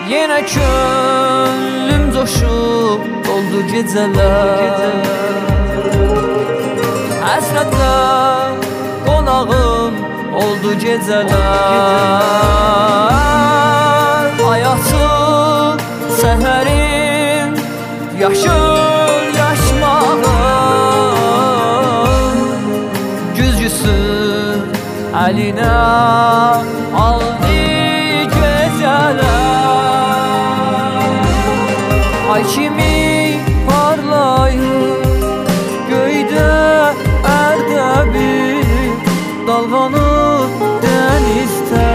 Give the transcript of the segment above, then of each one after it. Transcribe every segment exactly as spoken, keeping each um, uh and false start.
Yenə könlüm coşub doldu gecələr, həsrətlə qonağım oldu gecələr. Ay açıq səhərim, yaşıl yaşmağım, güzgüsü əlinə aldı gecələr. Ay kimi parlayır göydə ərdəbil, dalğanır dənizdə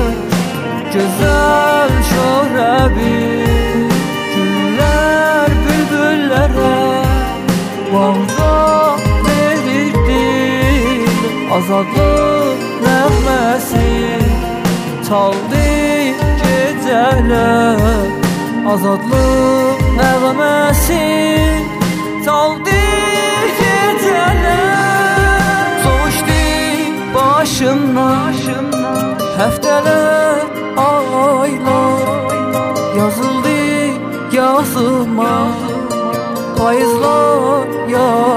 gözəl şöhrəbil. Güllər bülbüllərə bağda verir dil, azadlıq nəğməsi çaldı gecələr, azadlıq nəğməsi çaldı gecələr. Soğuşdu başımdan həftələr, aylar, yazıldı yazıma payızlar yağ.